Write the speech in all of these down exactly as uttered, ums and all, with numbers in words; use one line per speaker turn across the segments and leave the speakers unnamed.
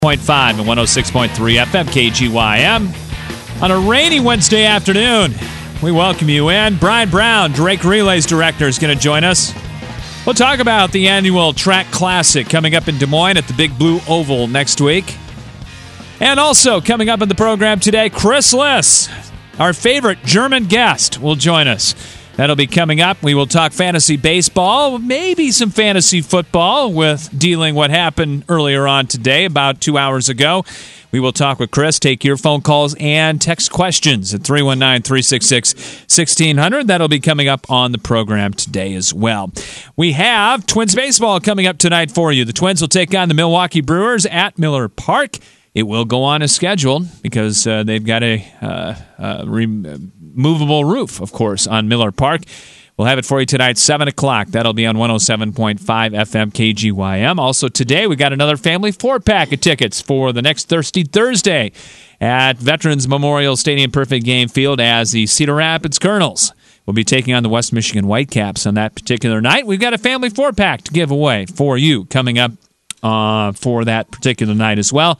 point five and one oh six point three F M K G Y M. On a rainy Wednesday afternoon, we welcome you in. Brian Brown, Drake Relays Director, is going to join us. We'll talk about the annual Track Classic coming up in Des Moines at the Big Blue Oval next week. And also coming up in the program today, Chris Liss, our favorite German guest, will join us. That'll be coming up. We will talk fantasy baseball, maybe some fantasy football with dealing what happened earlier on today, about two hours ago. We will talk with Chris, take your phone calls and text questions at three one nine, three six six, one six zero zero. That'll be coming up on the program today as well. We have Twins baseball coming up tonight for you. The Twins will take on the Milwaukee Brewers at Miller Park. It will go on as scheduled because uh, they've got a uh, uh, removable roof, of course, on Miller Park. We'll have it for you tonight, seven o'clock. That'll be on one oh seven point five F M K G Y M. Also today, we got another family four-pack of tickets for the next Thirsty Thursday at Veterans Memorial Stadium Perfect Game Field as the Cedar Rapids Colonels will be taking on the West Michigan Whitecaps on that particular night. We've got a family four-pack to give away for you coming up uh, for that particular night as well.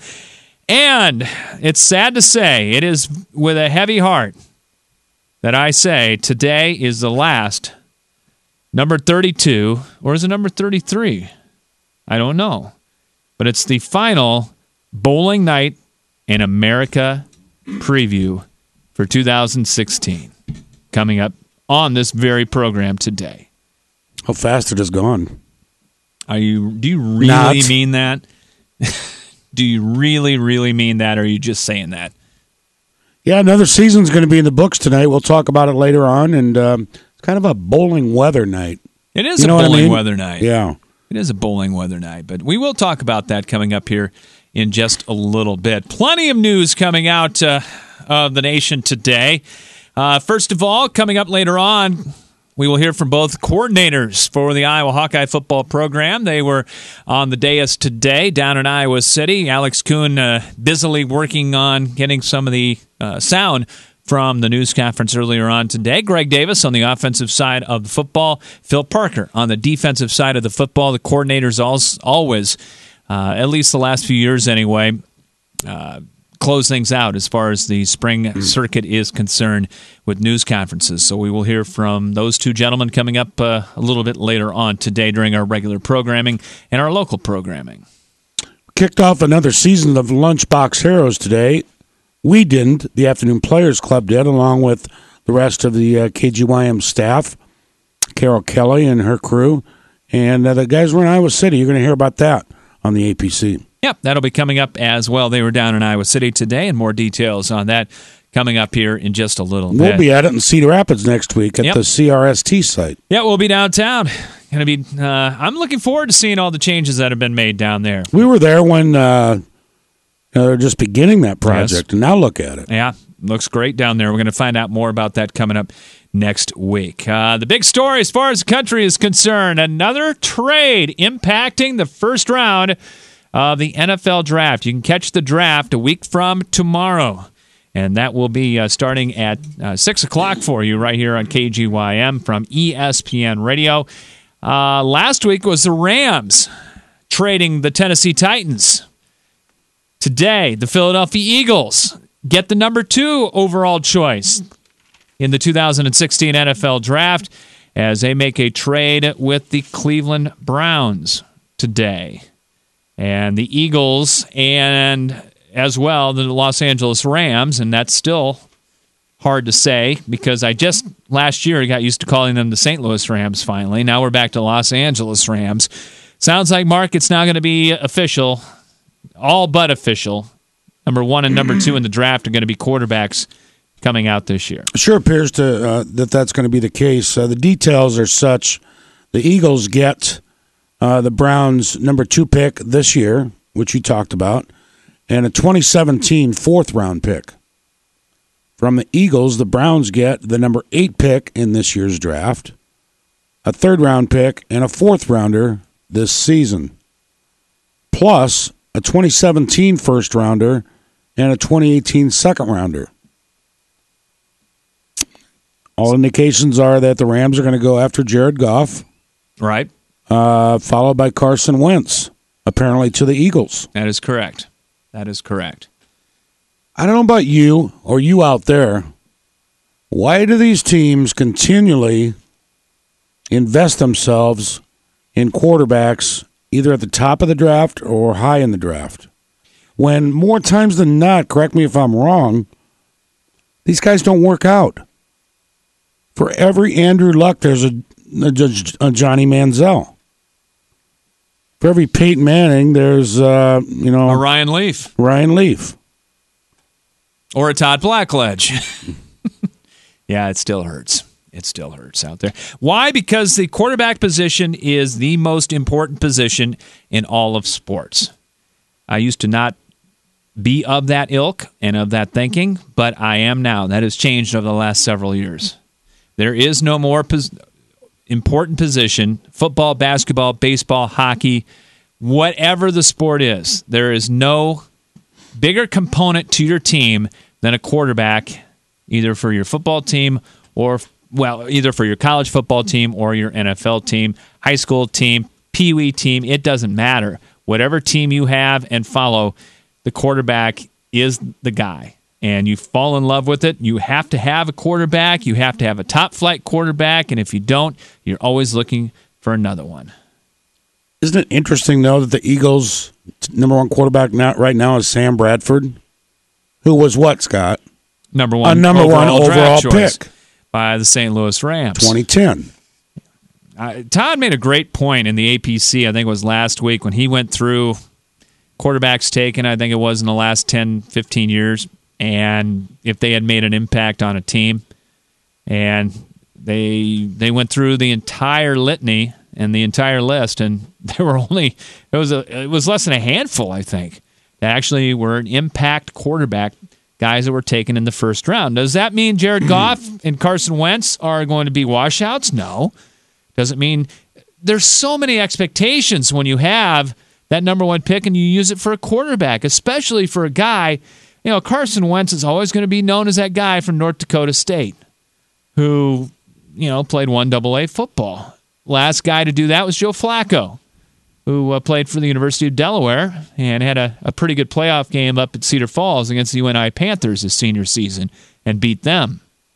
And it's sad to say, it is with a heavy heart that I say today is the last number thirty-two, or is it number thirty-three? I don't know. But it's the final Bowling Night in America preview for two thousand sixteen coming up on this very program today.
How fast it has gone.
Are you? Do you really
Not.
mean that? Do you really, really mean that, or are you just saying that?
Yeah, another season's going to be in the books tonight. We'll talk about it later on, and um, it's kind of a bowling weather night.
It is
you know
a bowling
I mean?
weather night.
Yeah.
It is a bowling weather night, but we will talk about that coming up here in just a little bit. Plenty of news coming out uh, of the nation today. Uh, first of all, coming up later on, we will hear from both coordinators for the Iowa Hawkeye football program. They were on the dais today down in Iowa City. Alex Kuhn uh, busily working on getting some of the uh, sound from the news conference earlier on today. Greg Davis on the offensive side of the football. Phil Parker on the defensive side of the football. The coordinators always, uh, at least the last few years anyway, uh, close things out as far as the spring circuit is concerned with news conferences. So we will hear from those two gentlemen coming up uh, a little bit later on today during our regular programming and our local programming.
Kicked off another season of Lunchbox Heroes today. We didn't. The Afternoon Players Club did, along with the rest of the uh, K G Y M staff, Carol Kelly and her crew. And uh, the guys were in Iowa City. You're going to hear about that on the A P C.
Yep, that'll be coming up as well. They were down in Iowa City today, and more details on that coming up here in just a little bit.
We'll be at it in Cedar Rapids next week at
yep.
the C R S T site.
Yeah, we'll be downtown. Going to be. Uh, I'm looking forward to seeing all the changes that have been made down there.
We were there when uh, they were just beginning that project, yes. And now look at it.
Yeah, looks great down there. We're going to find out more about that coming up next week. Uh, the big story as far as the country is concerned, another trade impacting the first round of the N F L draft. You can catch the draft a week from tomorrow, and that will be uh, starting at uh, six o'clock for you right here on K G Y M from E S P N Radio. Uh, last week was the Rams trading the Tennessee Titans. Today, the Philadelphia Eagles get the number two overall choice in the two thousand sixteen N F L draft as they make a trade with the Cleveland Browns today. And the Eagles and as well the Los Angeles Rams, and that's still hard to say because I just last year got used to calling them the Saint Louis Rams finally. Now we're back to Los Angeles Rams. Sounds like, Mark, it's now going to be official, all but official. Number one and number two in the draft are going to be quarterbacks coming out this year.
Sure appears to uh, that that's going to be the case. Uh, the details are such: the Eagles get Uh, the Browns' number two pick this year, which you talked about, and a twenty seventeen fourth-round pick. From the Eagles, the Browns get the number eight pick in this year's draft, a third-round pick, and a fourth-rounder this season, plus a twenty seventeen first-rounder and a twenty eighteen second-rounder. All indications are that the Rams are going to go after Jared Goff.
Right.
Uh, followed by Carson Wentz, apparently to the Eagles.
That is correct. That is correct.
I don't know about you or you out there. Why do these teams continually invest themselves in quarterbacks either at the top of the draft or high in the draft? When more times than not, correct me if I'm wrong, these guys don't work out. For every Andrew Luck, there's a, a, a Johnny Manziel. For every Peyton Manning, there's, uh, you know...
A Ryan Leaf.
Ryan Leaf.
Or a Todd Blackledge. Yeah, it still hurts. It still hurts out there. Why? Because the quarterback position is the most important position in all of sports. I used to not be of that ilk and of that thinking, but I am now. That has changed over the last several years. There is no more pos- important position, football, basketball, baseball, hockey, whatever the sport is. There is no bigger component to your team than a quarterback, either for your football team or, well, either for your college football team or your N F L team, high school team, Pee Wee team. It doesn't matter. Whatever team you have and follow, the quarterback is the guy. And you fall in love with it. You have to have a quarterback. You have to have a top-flight quarterback. And if you don't, you're always looking for another one.
Isn't it interesting, though, that the Eagles' number one quarterback now, right now is Sam Bradford, who was what, Scott?
Number one,
a number
overall
one overall
pick
pick
by the Saint Louis Rams.
twenty ten.
Uh, Todd made a great point in the A P C, I think it was last week, when he went through quarterbacks taken, I think it was in the last ten, fifteen years, and if they had made an impact on a team. And they they went through the entire litany and the entire list, and there were only it was a it was less than a handful, I think, that actually were an impact quarterback, guys that were taken in the first round. Does that mean Jared Goff and Carson Wentz are going to be washouts? No. Doesn't mean there's so many expectations when you have that number one pick and you use it for a quarterback, especially for a guy. You know, Carson Wentz is always going to be known as that guy from North Dakota State who, you know, played one double A football. Last guy to do that was Joe Flacco, who uh, played for the University of Delaware and had a, a pretty good playoff game up at Cedar Falls against the U N I Panthers his senior season and beat them.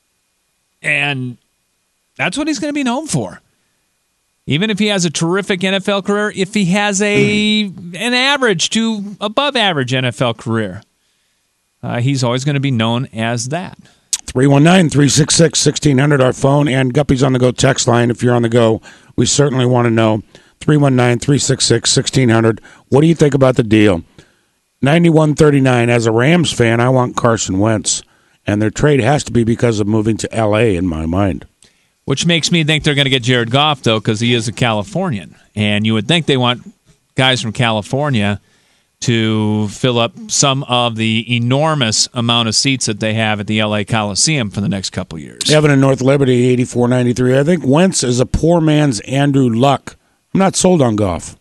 And that's what he's going to be known for. Even if he has a terrific N F L career, if he has a an average to above average N F L career, uh, he's always going to be known as that.
three one nine, three six six, one six zero zero, our phone, and Guppy's on the go text line. If you're on the go, we certainly want to know. three one nine, three six six, one six zero zero. What do you think about the deal? ninety-one thirty-nine. As a Rams fan, I want Carson Wentz, and their trade has to be because of moving to L A in my mind.
Which makes me think they're going to get Jared Goff, though, because he is a Californian. And you would think they want guys from California to fill up some of the enormous amount of seats that they have at the L A Coliseum for the next couple years.
Evan in North Liberty, eighty-four ninety-three. I think Wentz is a poor man's Andrew Luck. I'm not sold on Goff.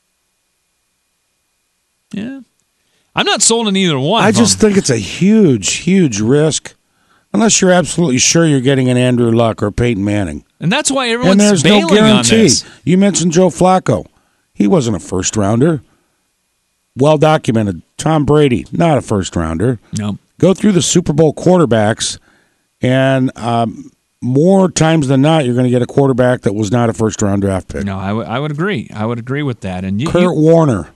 Yeah. I'm not sold on either one.
I just think it's a huge, huge risk. Unless you're absolutely sure you're getting an Andrew Luck or Peyton Manning.
And that's why everyone's
and there's
bailing
no guarantee.
on this.
You mentioned Joe Flacco. He wasn't a first-rounder. Well documented. Tom Brady, not a first-rounder.
No.
Go through the Super Bowl quarterbacks, and um, more times than not, you're going to get a quarterback that was not a first-round draft pick.
No, I, w- I would agree. I would agree with that. And you,
Kurt
you...
Warner.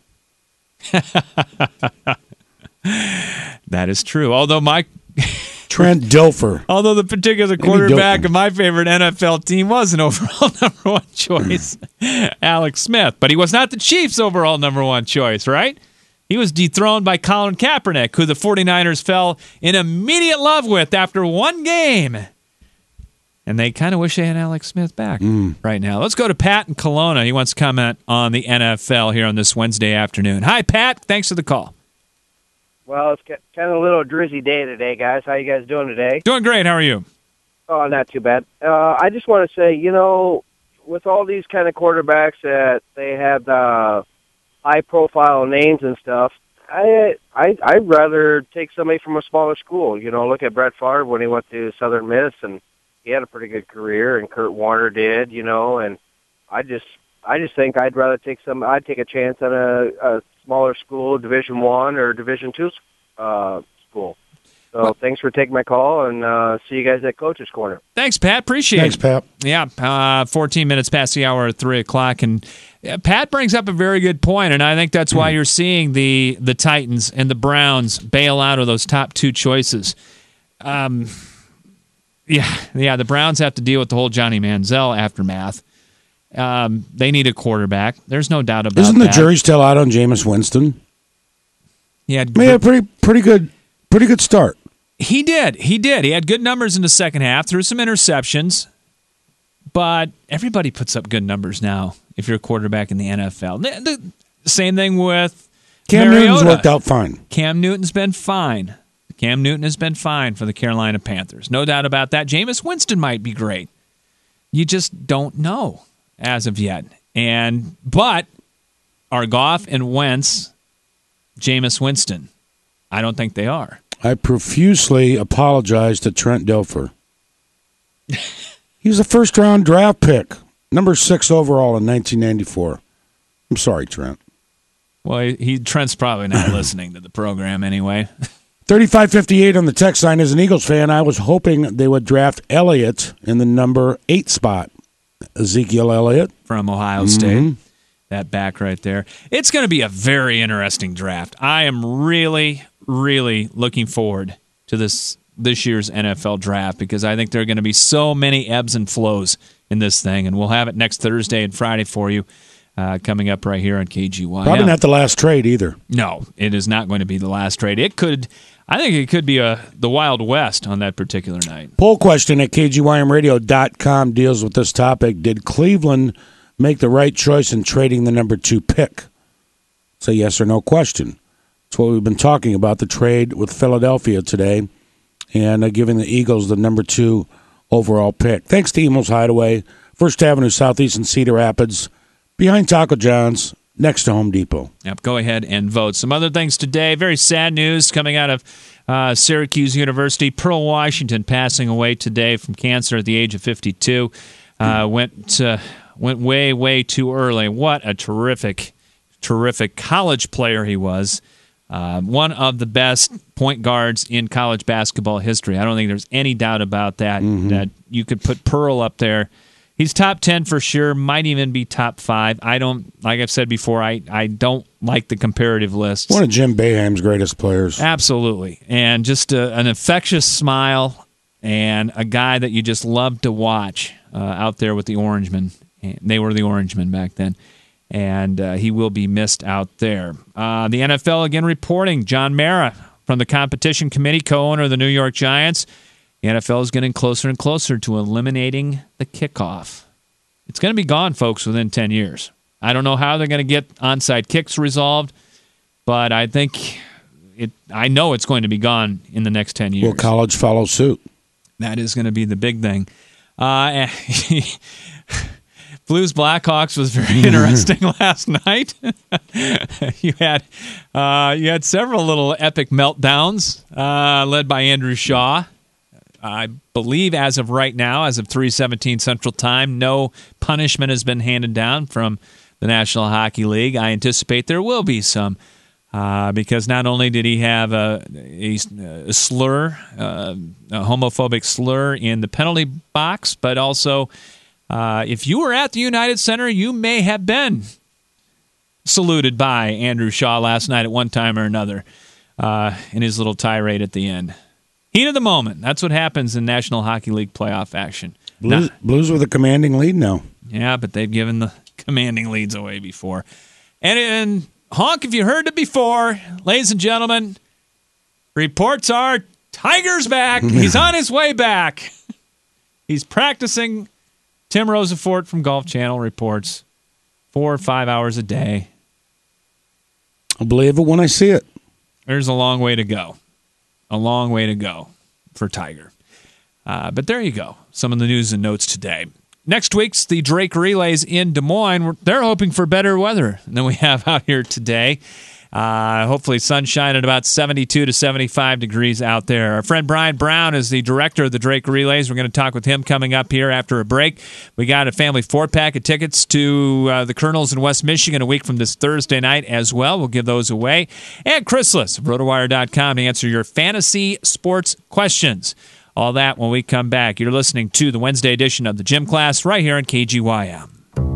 That is true. Although my...
Trent Dilfer.
Although the particular quarterback of my favorite N F L team was an overall number one choice, Alex Smith. But he was not the Chiefs' overall number one choice, right? He was dethroned by Colin Kaepernick, who the 49ers fell in immediate love with after one game. And they kind of wish they had Alex Smith back mm. right now. Let's go to Pat in Kelowna. He wants to comment on the N F L here on this Wednesday afternoon. Hi, Pat. Thanks for the call.
Well, it's kind of a little drizzy day today, guys. How you guys doing today?
Doing great. How are you?
Oh, not too bad. Uh, I just want to say, you know, with all these kind of quarterbacks that they have uh, high-profile names and stuff, I, I, I'd rather take somebody from a smaller school. You know, look at Brett Favre when he went to Southern Miss, and he had a pretty good career, and Kurt Warner did, you know, and I just I just think I'd rather take some. I'd take a chance on a, a smaller school, Division One or Division Two uh, school. So well, thanks for taking my call, and uh, see you guys at Coach's Corner.
Thanks, Pat. Appreciate
thanks,
it.
Thanks, Pat.
Yeah, uh, fourteen minutes past the hour at three o'clock, and uh, Pat brings up a very good point, and I think that's why you're seeing the the Titans and the Browns bail out of those top two choices. Um, yeah, yeah, the Browns have to deal with the whole Johnny Manziel aftermath. Um, they need a quarterback. There's no doubt about that.
Isn't the
that.
jury still out on Jameis Winston?
He had,
he had a pretty, pretty good, pretty good start.
He did. He did. He had good numbers in the second half, threw some interceptions, but everybody puts up good numbers now if you're a quarterback in the N F L. The, the same thing with
Cam
Mariota.
Newton's worked out fine.
Cam Newton's been fine. Cam Newton has been fine for the Carolina Panthers. No doubt about that. Jameis Winston might be great. You just don't know as of yet. And but are Goff and Wentz Jameis Winston? I don't think they are.
I profusely apologize to Trent Dilfer. He was a first-round draft pick, number six overall in nineteen ninety-four. I'm sorry, Trent.
Well, he, he Trent's probably not listening to the program anyway.
thirty-five fifty-eight on the text line. As an Eagles fan, I was hoping they would draft Elliott in the number eight spot. Ezekiel Elliott.
From Ohio State.
Mm-hmm.
That back right there. It's going to be a very interesting draft. I am really, really looking forward to this this year's N F L draft because I think there are going to be so many ebbs and flows in this thing, and we'll have it next Thursday and Friday for you uh, coming up right here on K G Y M.
Probably not the last trade either.
No, it is not going to be the last trade. It could, I think it could be a the Wild West on that particular night.
Poll question at K G Y M radio dot com deals with this topic. Did Cleveland make the right choice in trading the number two pick? It's a yes or no question. It's what we've been talking about, the trade with Philadelphia today and uh, giving the Eagles the number two overall pick. Thanks to Emo's Hideaway, First Avenue Southeast in Cedar Rapids, behind Taco John's, next to Home Depot.
Yep, go ahead and vote. Some other things today. Very sad news coming out of uh, Syracuse University. Pearl Washington passing away today from cancer at the age of fifty-two. Uh, went... Uh, Went way, way too early. What a terrific, terrific college player he was. Uh, one of the best point guards in college basketball history. I don't think there's any doubt about that, mm-hmm. that you could put Pearl up there. He's top ten for sure, might even be top five. I don't, like I've said before, I, I don't like the comparative lists.
One of Jim Boeheim's greatest players.
Absolutely. And just a, an infectious smile and a guy that you just love to watch uh, out there with the Orangemen. They were the Orangemen back then, and uh, he will be missed out there. Uh, the N F L again reporting John Mara from the Competition Committee, co-owner of the New York Giants. The N F L is getting closer and closer to eliminating the kickoff. It's going to be gone, folks, within ten years. I don't know how they're going to get onside kicks resolved, but I think it. I know it's going to be gone in the next ten years.
Will college follow suit?
That is going to be the big thing. Uh, Blues Blackhawks was very interesting last night. you had uh, you had several little epic meltdowns uh, led by Andrew Shaw. I believe as of right now, as of three seventeen Central Time, no punishment has been handed down from the National Hockey League. I anticipate there will be some uh, because not only did he have a, a, a slur, uh, a homophobic slur in the penalty box, but also Uh, if you were at the United Center, you may have been saluted by Andrew Shaw last night at one time or another uh, in his little tirade at the end. Heat of the moment. That's what happens in National Hockey League playoff action.
Blues, now, Blues with a commanding lead now.
Yeah, but they've given the commanding leads away before. And, and honk if you heard it before, ladies and gentlemen, reports are Tiger's back. He's on his way back. He's practicing. Tim Rosafort from Golf Channel reports four or five hours a day.
I'll believe it when I see it.
There's a long way to go. A long way to go for Tiger. Uh, but there you go. Some of the news and notes today. Next week's the Drake Relays in Des Moines. They're hoping for better weather than we have out here today. Uh, hopefully sunshine at about seventy-two to seventy-five degrees out there. Our friend Brian Brown is the director of the Drake Relays. We're going to talk with him coming up here after a break. We got a family four-pack of tickets to uh, the Colonels in West Michigan a week from this Thursday night as well. We'll give those away. And Chrysalis of rotowire dot com to answer your fantasy sports questions. All that when we come back. You're listening to the Wednesday edition of the Gym Class right here on K G Y M.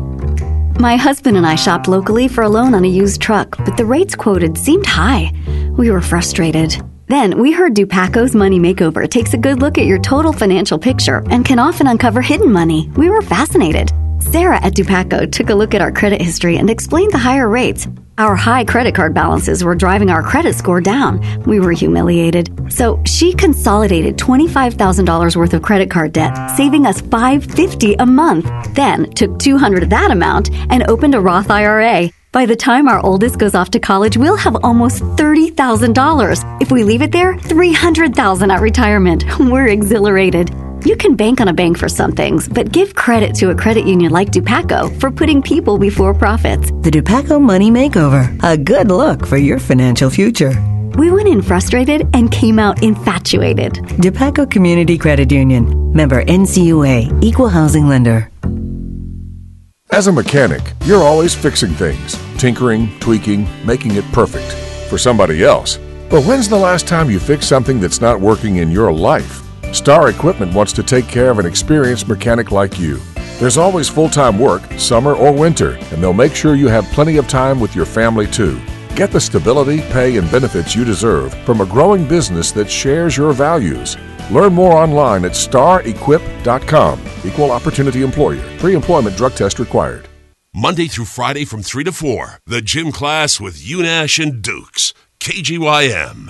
My husband and I shopped locally for a loan on a used truck, but the rates quoted seemed high. We were frustrated. Then we heard Dupaco's Money Makeover takes a good look at your total financial picture and can often uncover hidden money. We were fascinated. Sarah at Dupaco took a look at our credit history and explained the higher rates. Our high credit card balances were driving our credit score down. We were humiliated. So she consolidated twenty-five thousand dollars worth of credit card debt, saving us five hundred fifty dollars a month. Then took two hundred dollars of that amount and opened a Roth I R A. By the time our oldest goes off to college, we'll have almost thirty thousand dollars. If we leave it there, three hundred thousand dollars at retirement. We're exhilarated. You can bank on a bank for some things, but give credit to a credit union like Dupaco for putting people before profits.
The Dupaco Money Makeover. A good look for your financial future.
We went in frustrated and came out infatuated.
Dupaco Community Credit Union. Member N C U A. Equal housing lender.
As a mechanic, you're always fixing things, tinkering, tweaking, making it perfect for somebody else. But when's the last time you fixed something that's not working in your life? Star Equipment wants to take care of an experienced mechanic like you. There's always full-time work, summer or winter, and they'll make sure you have plenty of time with your family too. Get the stability, pay, and benefits you deserve from a growing business that shares your values. Learn more online at star equip dot com. Equal opportunity employer. Pre-employment drug test required.
Monday through Friday from three to four. The Gym Class with Unash and Dukes. K G Y M.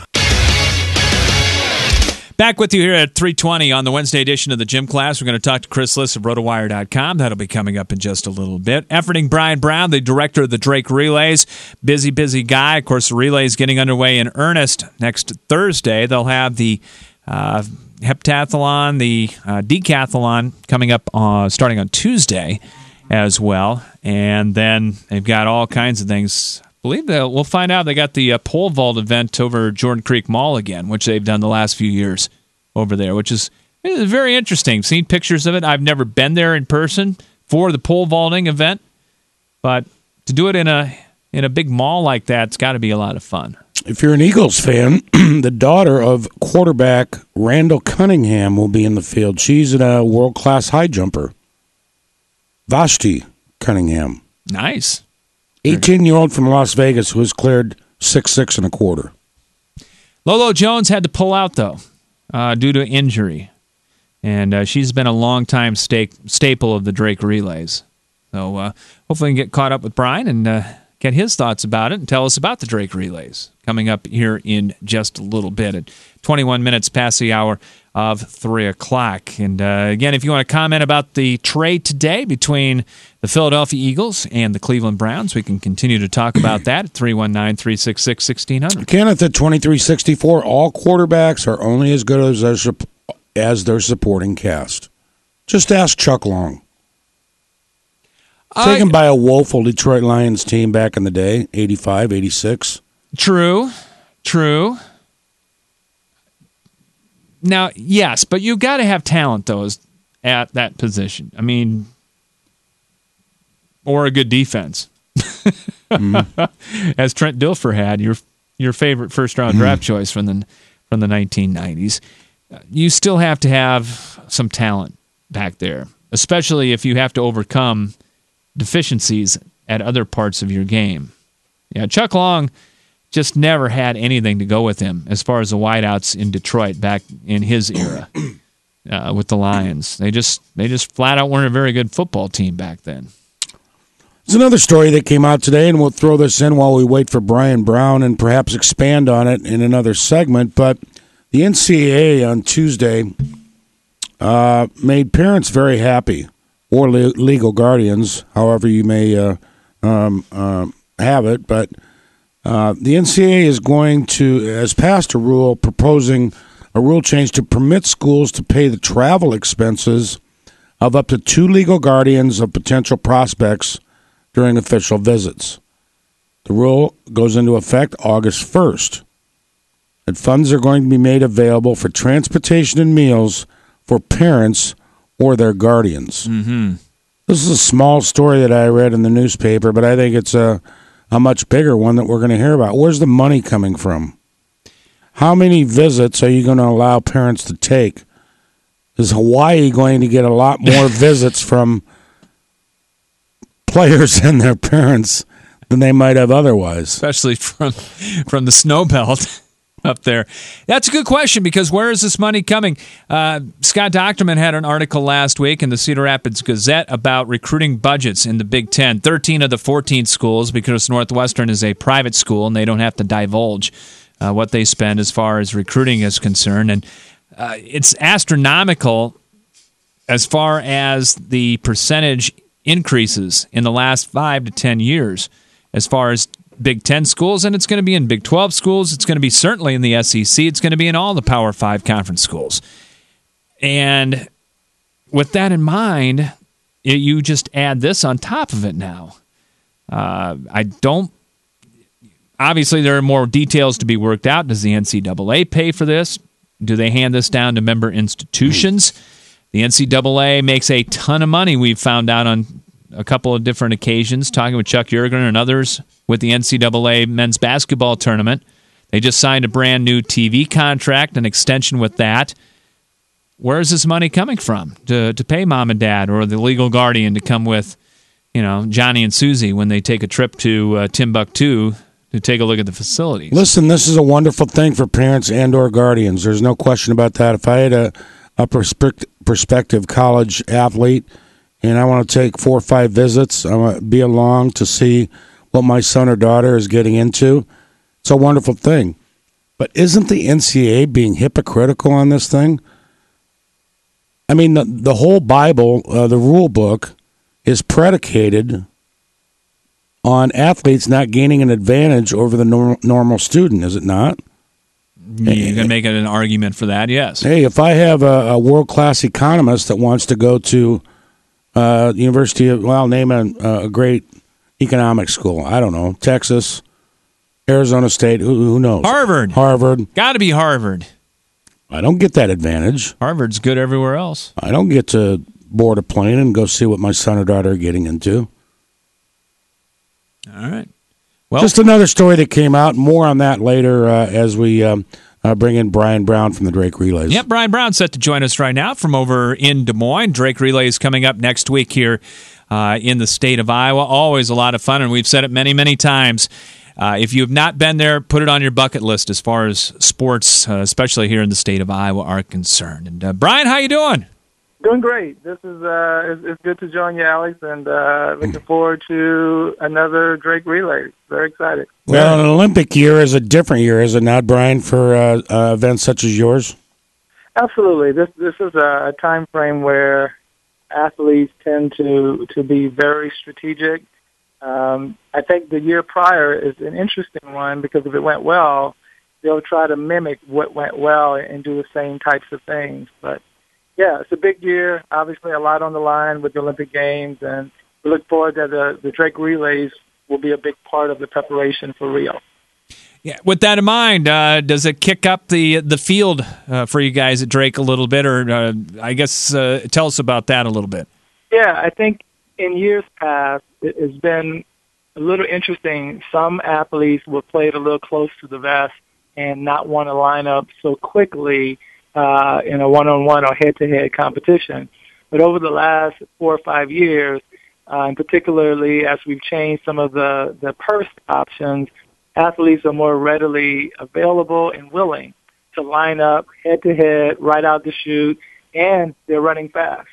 Back with you here at three twenty on the Wednesday edition of the Gym Class. We're going to talk to Chris Liss of rotowire dot com. That'll be coming up in just a little bit. Efforting Brian Brown, the director of the Drake Relays. Busy, busy guy. Of course, the relays getting underway in earnest next Thursday. They'll have the uh, heptathlon, the uh, decathlon coming up uh, starting on Tuesday as well. And then they've got all kinds of things. I believe that we'll find out they got the uh, pole vault event over Jordan Creek Mall again, which they've done the last few years over there, which is, is very interesting. Seen pictures of it. I've never been there in person for the pole vaulting event, but to do it in a in a big mall like that, it's got to be a lot of fun.
If you're an Eagles fan, the daughter of quarterback Randall Cunningham will be in the field. She's a world-class high jumper. Vashti Cunningham.
Nice.
eighteen-year-old from Las Vegas who has cleared six six and a quarter.
Lolo Jones had to pull out, though, uh, due to injury. And uh, she's been a long-time sta- staple of the Drake Relays. So uh, hopefully we can get caught up with Brian and uh, get his thoughts about it and tell us about the Drake Relays coming up here in just a little bit at twenty-one minutes past the hour of three o'clock. And uh, again, if you want to comment about the trade today between the Philadelphia Eagles and the Cleveland Browns, we can continue to talk about that at three one nine, three six six, one six zero zero.
Kenneth at twenty-three sixty-four, all quarterbacks are only as good as their, as their supporting cast. Just ask Chuck Long. Taken uh, by a woeful Detroit Lions team back in the day, eighty-five, eighty-six.
True, true. Now, yes, but you've got to have talent, though, at that position. I mean, or a good defense. Mm-hmm. As Trent Dilfer had, your your favorite first-round mm-hmm. draft choice from the from the nineteen nineties. You still have to have some talent back there, especially if you have to overcome deficiencies at other parts of your game. Yeah, Chuck Long just never had anything to go with him as far as the wideouts in Detroit back in his era uh, with the Lions. They just they just flat out weren't a very good football team back then.
There's another story that came out today, and we'll throw this in while we wait for Brian Brown and perhaps expand on it in another segment. But the N C double A on Tuesday uh, made parents very happy, or le- legal guardians, however you may uh, um, uh, have it. But uh, the N C double A is going to, has passed a rule proposing a rule change to permit schools to pay the travel expenses of up to two legal guardians of potential prospects during official visits. The rule goes into effect August first. And funds are going to be made available for transportation and meals for parents or their guardians.
Mm-hmm.
This is a small story that I read in the newspaper, but I think it's a, a much bigger one that we're going to hear about. Where's the money coming from? How many visits are you going to allow parents to take? Is Hawaii going to get a lot more visits from players and their parents than they might have otherwise?
Especially from from the snow belt up there. That's a good question, because where is this money coming? Uh, Scott Docterman had an article last week in the Cedar Rapids Gazette about recruiting budgets in the Big Ten. thirteen of the fourteen schools, because Northwestern is a private school and they don't have to divulge uh, what they spend as far as recruiting is concerned. And uh, it's astronomical as far as the percentage increases in the last five to ten years as far as Big Ten schools, and it's going to be in Big twelve schools. It's going to be certainly in the S E C. It's going to be in all the Power Five conference schools. And with that in mind, you just add this on top of it now. Uh, I don't... Obviously, there are more details to be worked out. Does the N C double A pay for this? Do they hand this down to member institutions? The N C double A makes a ton of money, we've found out on a couple of different occasions, talking with Chuck Yerger and others with the N C double A men's basketball tournament. They just signed a brand new T V contract, an extension with that. Where is this money coming from to to pay mom and dad or the legal guardian to come with, you know, Johnny and Susie when they take a trip to uh, Timbuktu to take a look at the facilities?
Listen, this is a wonderful thing for parents and or guardians. There's no question about that. If I had a, a perspect- prospective college athlete and I want to take four or five visits, I want to be along to see what my son or daughter is getting into, it's a wonderful thing. But isn't the N C double A being hypocritical on this thing? I mean, the, the whole Bible, uh, the rule book, is predicated on athletes not gaining an advantage over the nor- normal student, is it not?
You can make an argument for that, yes.
Hey, if I have a, a world-class economist that wants to go to uh, University of, well, name a, a great economic school, I don't know, Texas, Arizona State, who, who knows?
Harvard.
Harvard.
Got to be Harvard.
I don't get that advantage.
Harvard's good everywhere else.
I don't get to board a plane and go see what my son or daughter are getting into.
All right. Well,
just another story that came out. More on that later uh, as we um, uh, bring in Brian Brown from the Drake Relays.
Yep, Brian Brown set to join us right now from over in Des Moines. Drake Relays coming up next week here uh, in the state of Iowa. Always a lot of fun, and we've said it many, many times. Uh, if you have not been there, put it on your bucket list as far as sports, uh, especially here in the state of Iowa, are concerned. And uh, Brian, how you doing?
Doing great. This is uh, it's, it's good to join you, Alex, and uh, looking forward to another Drake Relay. Very excited.
Well, an Olympic year is a different year, is it not, Brian, for uh, uh, events such as yours?
Absolutely. This this is a, a time frame where athletes tend to to be very strategic. Um, I think the year prior is an interesting one because if it went well, they'll try to mimic what went well and do the same types of things. But, yeah, it's a big year. Obviously, a lot on the line with the Olympic Games, and we look forward that the, the Drake Relays will be a big part of the preparation for Rio.
Yeah. With that in mind, uh, does it kick up the the field uh, for you guys at Drake a little bit, or uh, I guess uh, tell us about that a little bit?
Yeah, I think in years past, it has been a little interesting. Some athletes will play it a little close to the vest and not want to line up so quickly uh, in a one-on-one or head-to-head competition. But over the last four or five years, uh, and particularly as we've changed some of the, the purse options, athletes are more readily available and willing to line up head-to-head, right out the chute, and they're running fast.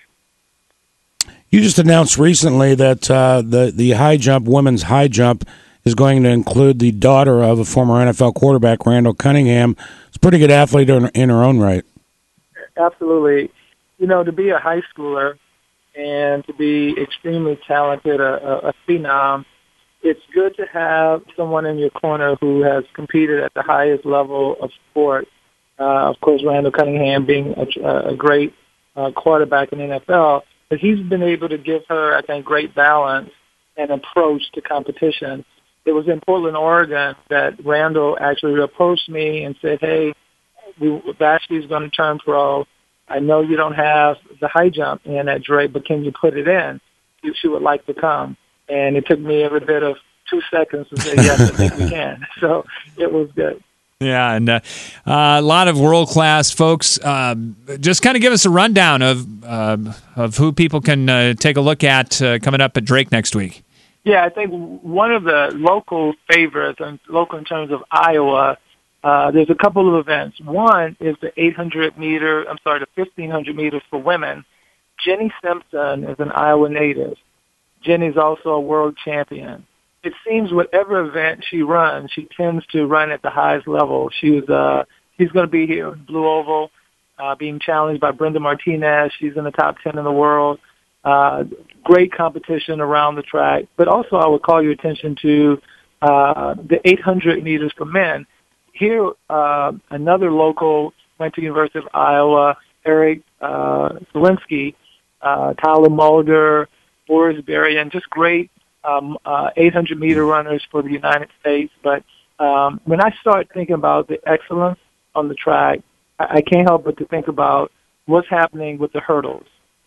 You just announced recently that uh, the the high jump, women's high jump, is going to include the daughter of a former N F L quarterback, Randall Cunningham. It's a pretty good athlete in, in her own right.
Absolutely. You know, to be a high schooler and to be extremely talented, a, a, a phenom, it's good to have someone in your corner who has competed at the highest level of sport. Uh, of course, Randall Cunningham being a, a great uh, quarterback in the N F L. But he's been able to give her, I think, great balance and approach to competition. it was in Portland, Oregon, that Randall actually approached me and said, hey, we, Vashti's going to turn pro. I know you don't have the high jump in at Drake, but can you put it in? She, she would like to come. And it took me every bit of two seconds to say, yes, I think we can. So it was good.
Yeah, and uh, uh, a lot of world-class folks. Um, just kind of give us a rundown of uh, of who people can uh, take a look at uh, coming up at Drake next week.
Yeah, I think one of the local favorites, and local in terms of Iowa, uh, there's a couple of events. One is the eight hundred meter, I'm sorry, the fifteen hundred meters for women. Jenny Simpson is an Iowa native. Jenny's also a world champion. It seems whatever event she runs, she tends to run at the highest level. She was, uh, she's going to be here in Blue Oval, uh, being challenged by Brenda Martinez. She's in the top ten in the world. Uh, great competition around the track. But also I would call your attention to uh, the eight hundred meters for men. Here, uh, another local went to University of Iowa, Eric uh, Zielinski, uh, Tyler Mulder, Boris Berrien, just great um, uh, eight hundred meter runners for the United States. But um, when I start thinking about the excellence on the track, I, I can't help but to think about what's happening with the hurdles.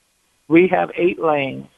We have eight lanes.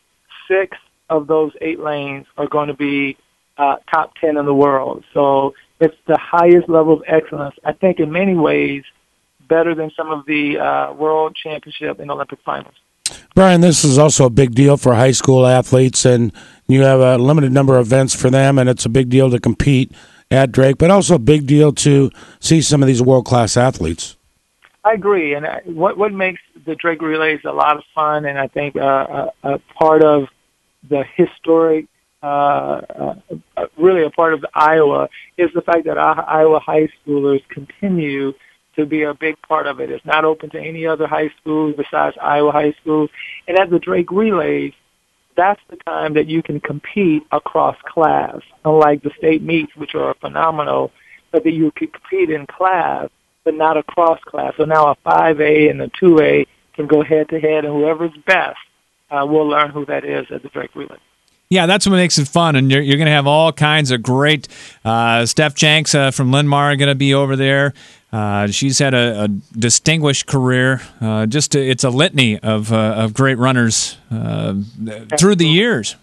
Six of those eight lanes are going to be uh, top ten in the world. So it's the highest level of excellence, I think, in many ways, better than some of the uh, world championship and Olympic finals.
Brian, this is also a big deal for high school athletes, and you have a limited number of events for them, and it's a big deal to compete at Drake, but also a big deal to see some of these world-class athletes.
I agree, and I, what what makes the Drake Relays a lot of fun, and I think uh, a, a part of the historic, uh, uh, really a part of the Iowa, is the fact that our Iowa high schoolers continue to be a big part of it. It's not open to any other high schools besides Iowa high schools. And at the Drake Relays, that's the time that you can compete across class, unlike the state meets, which are phenomenal, but that you can compete in class, but not across class. So now a five A and a two A can go head-to-head, and whoever's best uh, will learn who that is at the Drake Relay.
Yeah, that's what makes it fun, and you're, you're going to have all kinds of great. Uh, Steph Jenks uh, from Linmar going to be over there. Uh, she's had a, a distinguished career. Uh, just a, it's a litany of uh, of great runners uh, through the years.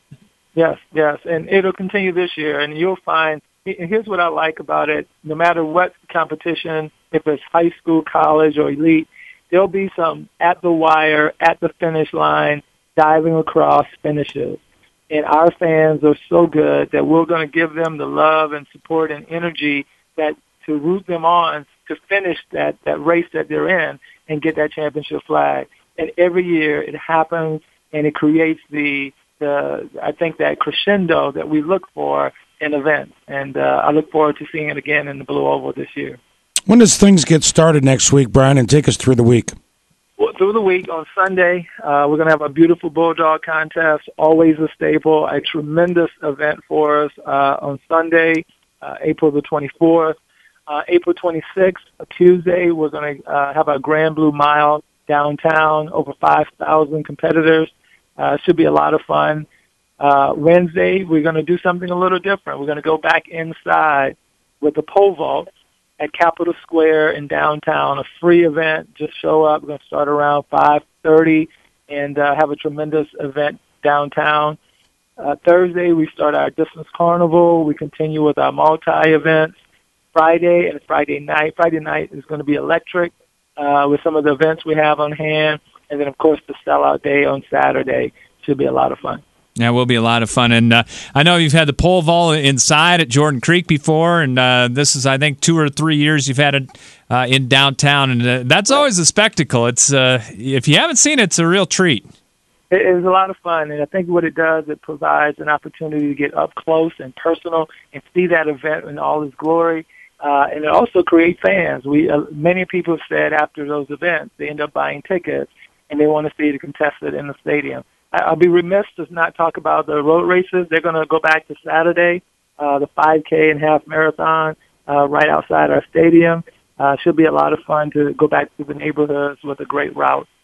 Yes, yes, and it'll continue this year, and you'll find. Here's what I like about it: no matter what competition, if it's high school, college, or elite, there'll be some at the wire, at the finish line, diving across finishes. And our fans are so good that we're going to give them the love and support and energy that to root them on to finish that, that race that they're in and get that championship flag. And every year it happens, and it creates the, the I think, that crescendo that we look for in events. And uh, I look forward to seeing it again in the Blue Oval this year.
When does things get started next week, Brian, and take us through the week?
Well, through the week on Sunday, uh, we're going to have a beautiful Bulldog contest, always a staple, a tremendous event for us uh, on Sunday, uh, April the twenty-fourth. Uh, April twenty-sixth, a Tuesday, we're going to uh, have a Grand Blue Mile downtown, over five thousand competitors. Uh, should be a lot of fun. Uh, Wednesday, we're going to do something a little different. We're going to go back inside with the pole vault at Capitol Square in downtown, a free event. Just show up. We're going to start around five thirty and uh, have a tremendous event downtown. Uh, Thursday, we start our Distance Carnival. We continue with our multi-events. Friday and Friday night. Friday night is going to be electric uh, with some of the events we have on hand. And then, of course, the sellout day on Saturday should be a lot of fun.
Yeah, it will be a lot of fun. And uh, I know you've had the pole vault inside at Jordan Creek before, and uh, this is, I think, two or three years you've had it uh, in downtown. And uh, that's always a spectacle. It's uh, if you haven't seen it, it's a real treat.
It is a lot of fun, and I think what it does, it provides an opportunity to get up close and personal and see that event in all its glory. Uh, and it also creates fans. We uh, many people have said after those events, they end up buying tickets, and they want to see the contested in the stadium. I, I'll be remiss to not talk about the road races. They're going to go back to Saturday, uh, the five K and half marathon uh, right outside our stadium. Uh, should be a lot of fun to go back to the neighborhoods with a great route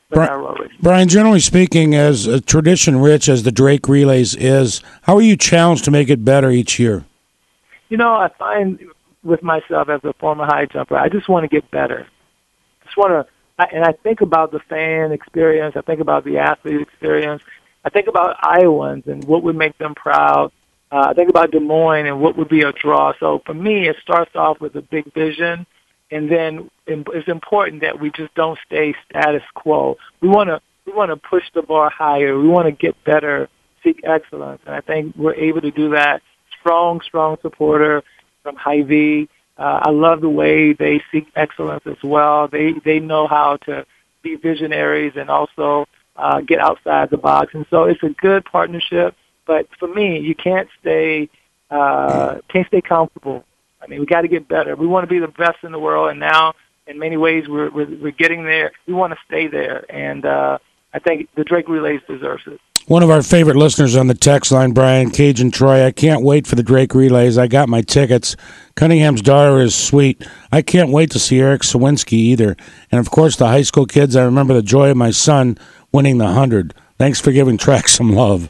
but not road racing.
Brian, generally speaking, as uh, tradition-rich as the Drake Relays is, how are you challenged to make it better each year?
You know, I find with myself as a former high jumper, I just want to get better. Just want to, I, and I think about the fan experience. I think about the athlete experience. I think about Iowans and what would make them proud. Uh, I think about Des Moines and what would be a draw. So for me, it starts off with a big vision, and then it's important that we just don't stay status quo. We want to we want to push the bar higher. We want to get better, seek excellence, and I think we're able to do that. Strong, strong supporter from Hy-Vee. Uh, I love the way they seek excellence as well. They they know how to be visionaries and also uh, get outside the box, and so it's a good partnership. But for me, you can't stay uh, can't stay comfortable. I mean, we got to get better. We want to be the best in the world, and now, in many ways, we're we're, we're getting there. We want to stay there, and uh, I think the Drake Relays deserves it.
One of our favorite listeners on the text line, Brian Cajun Troy. I can't wait for the Drake Relays. I got my tickets. Cunningham's daughter is sweet. I can't wait to see Eric Sawinski either. And of course, the high school kids. I remember the joy of my son winning the hundred. Thanks for giving track some love.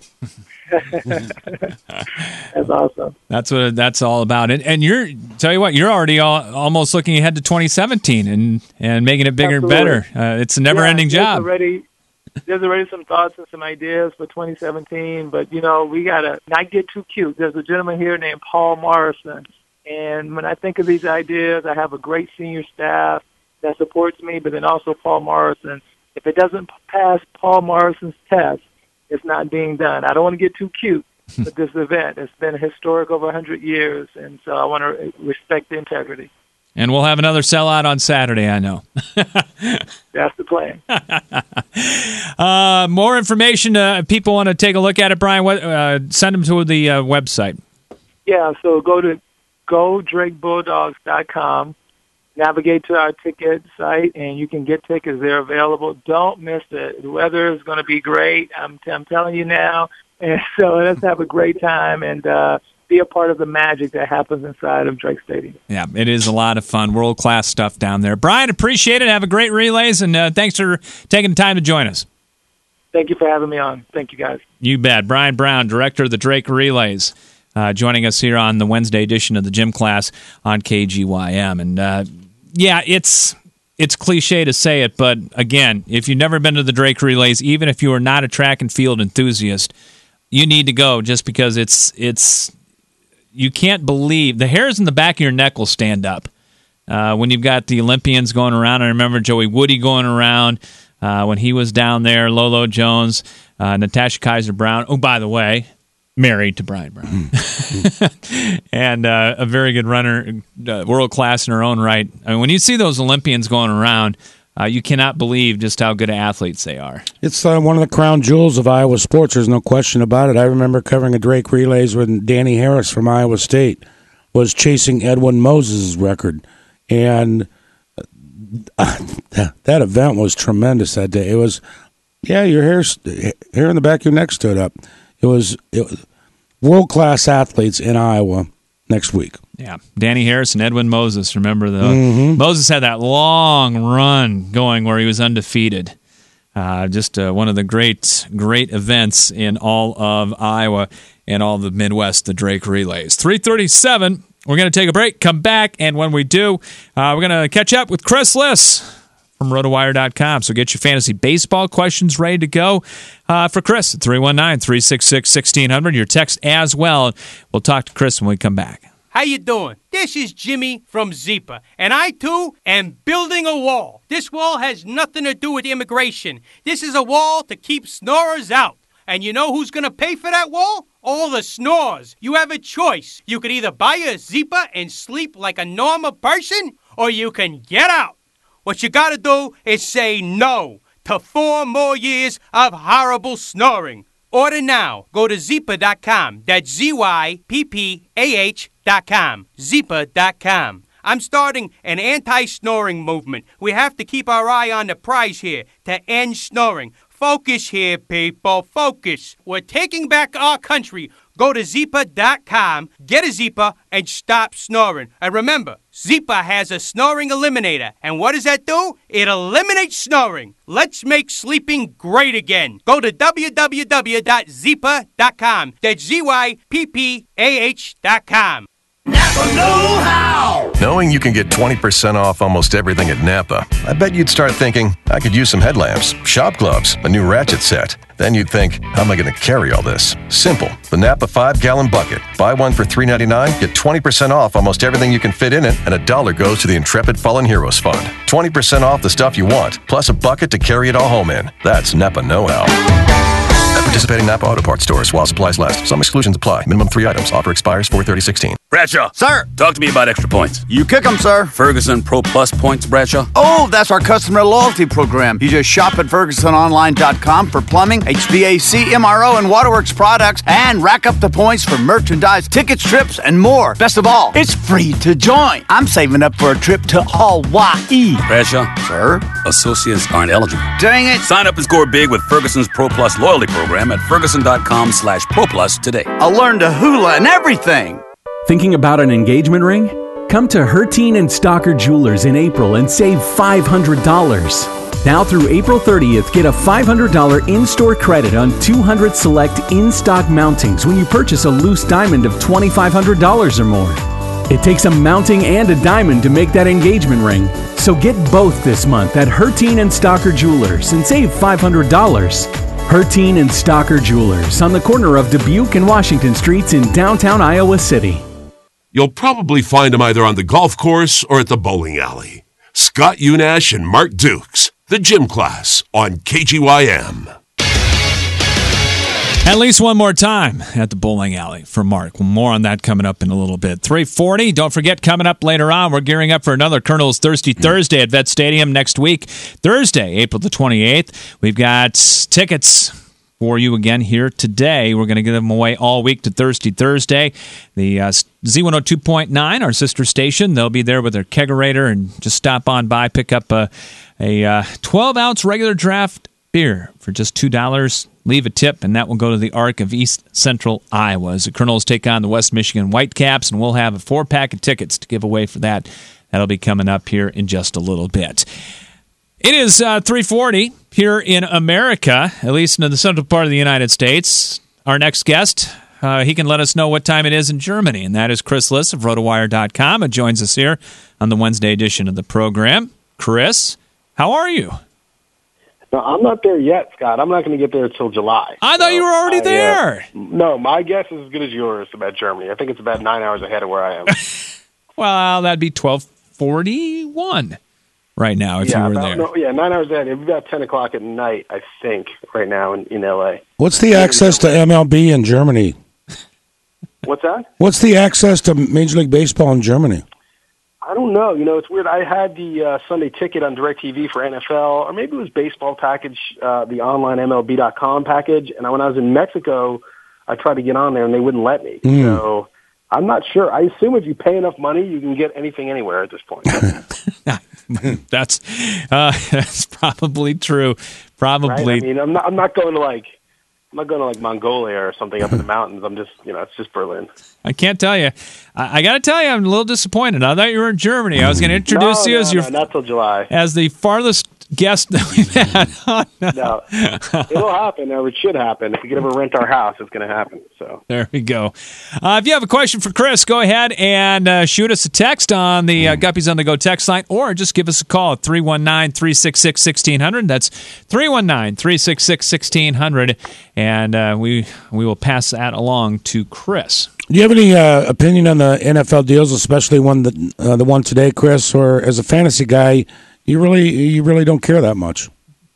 That's awesome.
That's what that's all about. And and you're tell you what, you're already all, almost looking ahead to twenty seventeen and, and making it bigger
Absolutely.
and better. Uh, it's a never-ending
yeah,
job.
Already, there's already some thoughts and some ideas for twenty seventeen, but you know we gotta not get too cute. There's a gentleman here named Paul Morrison, and when I think of these ideas, I have a great senior staff that supports me, but then also Paul Morrison. If it doesn't pass Paul Morrison's test, it's not being done. I don't want to get too cute with this event. It's been historic over one hundred years, and so I want to respect the integrity.
And we'll have another sellout on Saturday, I know.
That's the plan.
uh, more information, uh, if people want to take a look at it, Brian, what, uh, send them to the uh, website.
Yeah, so go to go drake bulldogs dot com. Navigate to our ticket site, and you can get tickets. They're available. Don't miss it. The weather is going to be great. I'm, I'm telling you now. And so let's have a great time and uh, be a part of the magic that happens inside of Drake Stadium.
Yeah, it is a lot of fun. World-class stuff down there. Brian, appreciate it. Have a great relays, and uh, thanks for taking the time to join us.
Thank you for having me on. Thank you, guys.
You bet. Brian Brown, director of the Drake Relays, uh, joining us here on the Wednesday edition of the Gym Class on K G Y M. And, uh, yeah, it's it's cliche to say it, but again, if you've never been to the Drake Relays, even if you are not a track and field enthusiast, you need to go just because it's it's you can't believe the hairs in the back of your neck will stand up uh, when you've got the Olympians going around. I remember Joey Woody going around uh, when he was down there. Lolo Jones, uh, Natasha Kaiser Brown. Oh, by the way, married to Brian Brown. And uh, a very good runner, uh, world-class in her own right. I mean, when you see those Olympians going around, uh, you cannot believe just how good athletes they are.
It's uh, one of the crown jewels of Iowa sports. There's no question about it. I remember covering a Drake Relays when Danny Harris from Iowa State was chasing Edwin Moses' record. And uh, that event was tremendous that day. It was, yeah, your hair, hair in the back of your neck stood up. It was, it was world-class athletes in Iowa next week.
Yeah, Danny Harris and Edwin Moses. Remember, the
Mm-hmm.
Moses had that long run going where he was undefeated. Uh, just uh, one of the great, great events in all of Iowa and all the Midwest, the Drake Relays. three thirty-seven, we're going to take a break, come back, and when we do, uh, we're going to catch up with Chris Liss from rotowire dot com. So get your fantasy baseball questions ready to go uh, for Chris at three one nine, three six six, one six zero zero. Your text as well. We'll talk to Chris when we come back.
How you doing? This is Jimmy from Zipa, and I, too, am building a wall. This wall has nothing to do with immigration. This is a wall to keep snorers out. And you know who's going to pay for that wall? All the snores. You have a choice. You could either buy a Zipa and sleep like a normal person, or you can get out. What you got to do is say no to four more years of horrible snoring. Order now. Go to Zipa dot com. That's Z Y P P A H dot com. Zipa dot com. I'm starting an anti-snoring movement. We have to keep our eye on the prize here to end snoring. Focus here, people. Focus. We're taking back our country. Go to Zeepa dot com, get a Zeepa, and stop snoring. And remember, Zeepa has a snoring eliminator. And what does that do? It eliminates snoring. Let's make sleeping great again. Go to w w w dot zeepa dot com. That's Z Y P P A H dot com.
Napa know-how! Knowing you can get twenty percent off almost everything at Napa, I bet you'd start thinking, I could use some headlamps, shop gloves, a new ratchet set. Then you'd think, how am I going to carry all this? Simple. The Napa five-gallon bucket. Buy one for three ninety-nine, get twenty percent off almost everything you can fit in it, and a dollar goes to the Intrepid Fallen Heroes Fund. twenty percent off the stuff you want, plus a bucket to carry it all home in. That's Napa know-how. At participating Napa Auto Parts stores while supplies last. Some exclusions apply. Minimum three items. Offer expires four thirty sixteen.
Bradshaw.
Sir.
Talk to me about Extra Points.
You kick 'em, sir.
Ferguson Pro Plus Points, Bradshaw.
Oh, that's our customer loyalty program. You just shop at Ferguson Online dot com for plumbing, H V A C, M R O, and Waterworks products, and rack up the points for merchandise, tickets, trips, and more. Best of all, it's free to join. I'm saving up for a trip to Hawaii.
Bradshaw.
Sir?
Associates aren't eligible.
Dang it.
Sign up and score big with Ferguson's Pro Plus loyalty program at Ferguson dot com slash Pro Plus today.
I'll learn to hula and everything.
Thinking about an engagement ring? Come to Hertine and Stalker Jewelers in April and save five hundred dollars. Now through April thirtieth, get a five hundred dollars in-store credit on two hundred select in-stock mountings when you purchase a loose diamond of twenty-five hundred dollars or more. It takes a mounting and a diamond to make that engagement ring. So get both this month at Hertine and Stalker Jewelers and save five hundred dollars. Hertine and Stalker Jewelers on the corner of Dubuque and Washington Streets in downtown Iowa City.
You'll probably find them either on the golf course or at the bowling alley. Scott Unash and Mark Dukes, the gym class on K G Y M.
At least one more time at the bowling alley for Mark. More on that coming up in a little bit. three forty, don't forget, coming up later on, we're gearing up for another Colonel's Thirsty Thursday at Vet Stadium next week. Thursday, April the twenty-eighth. We've got tickets for you again here today. We're going to give them away all week to Thirsty Thursday. The uh, Z one oh two point nine, our sister station, they'll be there with their kegerator, and just stop on by, pick up a, a uh, twelve-ounce regular draft beer for just two dollars. Leave a tip, and that will go to the Arc of East Central Iowa as the Colonels take on the West Michigan Whitecaps, and we'll have a four-pack of tickets to give away for that. That'll be coming up here in just a little bit. It is uh, three forty here in America, at least in the central part of the United States. Our next guest, uh, he can let us know what time it is in Germany, and that is Chris Liss of rotowire dot com, and joins us here on the Wednesday edition of the program. Chris, how are you?
No, I'm not there yet, Scott. I'm not going to get there until July.
I so thought you were already I, there.
Uh, no, my guess is as good as yours about Germany. I think it's about nine hours ahead of where I am.
Well, that'd be twelve forty-one right now if
yeah,
you were
about,
there.
No, yeah, nine hours ahead. It'd be about ten o'clock at night, I think, right now in, in L A.
What's the access to M L B in Germany?
What's that?
What's the access to Major League Baseball in Germany?
I don't know. You know, it's weird. I had the uh, Sunday ticket on DirecTV for N F L, or maybe it was baseball package, uh, the online M L B dot com package. And when I was in Mexico, I tried to get on there, and they wouldn't let me. Mm. So I'm not sure. I assume if you pay enough money, you can get anything anywhere at this point.
that's uh, that's probably true. Probably.
Right? I mean, I'm not. I'm not going to like. I'm not going to like Mongolia or something up in the mountains. I'm just, you know, it's just Berlin.
I can't tell you. I, I got to tell you, I'm a little disappointed. I thought you were in Germany. I was going to introduce
no,
you
no,
as your
no, not till July.
as the farthest guest that we've had. Oh, no.
no, it'll happen, or it should happen. If we could ever rent our house, it's going to happen. So
there we go. Uh, if you have a question for Chris, go ahead and uh, shoot us a text on the uh, Guppies on the Go text line, or just give us a call at three one nine, three six six, one six zero zero. That's three one nine, three six six, one six zero zero, and uh, we we will pass that along to Chris.
Do you have any uh, opinion on the N F L deals, especially one that uh, the one today, Chris? Or as a fantasy guy, you really you really don't care that much?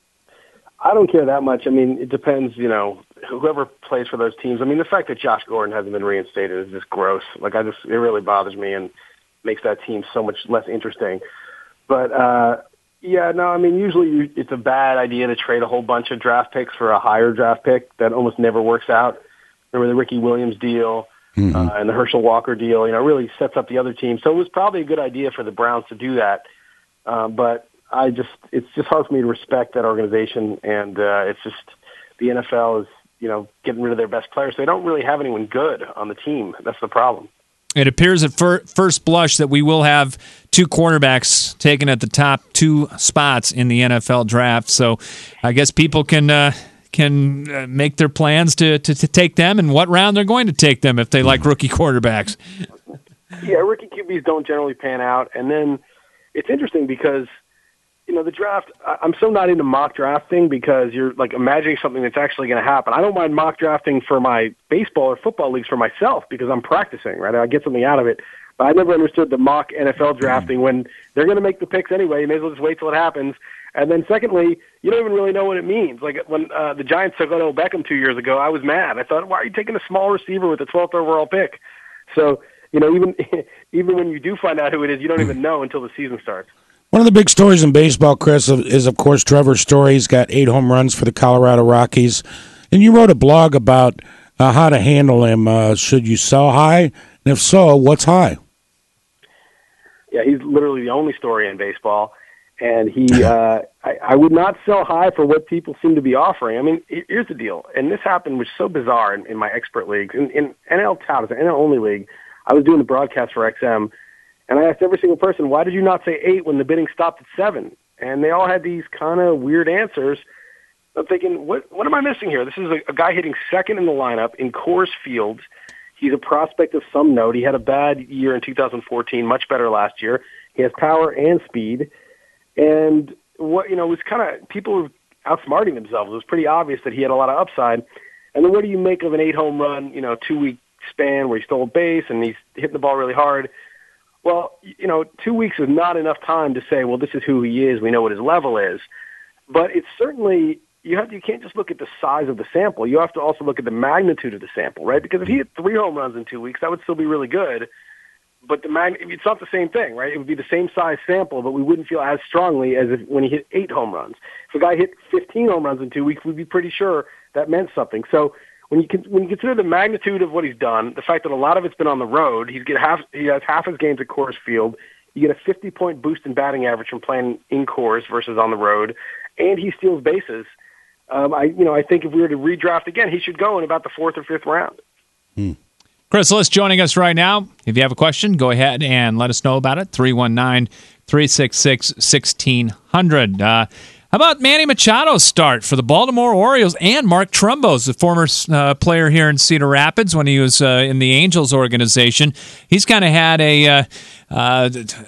I don't care that much. I mean, it depends. You know, whoever plays for those teams. I mean, the fact that Josh Gordon hasn't been reinstated is just gross. Like, I just it really bothers me and makes that team so much less interesting. But uh, yeah, no, I mean, usually you, it's a bad idea to trade a whole bunch of draft picks for a higher draft pick. That almost never works out. Remember the Ricky Williams deal? Mm-hmm. Uh, and the Herschel Walker deal, you know, really sets up the other team. So it was probably a good idea for the Browns to do that. Uh, but I just it's just hard for me to respect that organization, and uh, it's just the N F L is you know getting rid of their best players. They don't really have anyone good on the team. That's the problem.
It appears at fir- first blush that we will have two quarterbacks taken at the top two spots in the N F L draft. So I guess people can uh, can uh, make their plans to, to to take them and what round they're going to take them if they like rookie quarterbacks.
Yeah, rookie Q Bs don't generally pan out, and then it's interesting because. You know, the draft, I'm so not into mock drafting because you're like imagining something that's actually going to happen. I don't mind mock drafting for my baseball or football leagues for myself because I'm practicing, right? I get something out of it. But I never understood the mock N F L drafting when they're going to make the picks anyway. You may as well just wait till it happens. And then secondly, you don't even really know what it means. Like when uh, the Giants took Odell Beckham two years ago, I was mad. I thought, why are you taking a small receiver with the twelfth overall pick? So, you know, even even when you do find out who it is, you don't even know until the season starts.
One of the big stories in baseball, Chris, is, of course, Trevor Story. He's got eight home runs for the Colorado Rockies. And you wrote a blog about uh, how to handle him. Uh, should you sell high? And if so, what's high?
Yeah, he's literally the only story in baseball. And he, uh, I, I would not sell high for what people seem to be offering. I mean, here's the deal. And this happened, which is so bizarre in, in my expert leagues. In, in N L Tout, an N L-only league, I was doing the broadcast for X M. And I asked every single person, why did you not say eight when the bidding stopped at seven? And they all had these kind of weird answers. I'm thinking, what what am I missing here? This is a, a guy hitting second in the lineup in Coors Field. He's a prospect of some note. He had a bad year in two thousand fourteen, much better last year. He has power and speed. And what you know, it was kind of people were outsmarting themselves. It was pretty obvious that he had a lot of upside. And then what do you make of an eight home run, you know, two week span where he stole base and he's hitting the ball really hard? Well, you know, two weeks is not enough time to say, well, this is who he is. We know what his level is. But it's certainly, you have to, you can't just look at the size of the sample. You have to also look at the magnitude of the sample, right? Because if he hit three home runs in two weeks, that would still be really good. But the mag, it's not the same thing, right? It would be the same size sample, but we wouldn't feel as strongly as if when he hit eight home runs. If a guy hit fifteen home runs in two weeks, we'd be pretty sure that meant something. So When you can, when you consider the magnitude of what he's done, the fact that a lot of it's been on the road, he's get half he has half his games at Coors Field. You get a fifty point boost in batting average from playing in Coors versus on the road, and he steals bases. Um, I you know I think if we were to redraft again, he should go in about the fourth or fifth round.
Hmm.
Chris Liss joining us right now. If you have a question, go ahead and let us know about it. three one nine, three six six, one six zero zero. Uh, How about Manny Machado's start for the Baltimore Orioles and Mark Trumbo's, the former uh, player here in Cedar Rapids when he was uh, in the Angels organization? He's kind of had a uh, uh,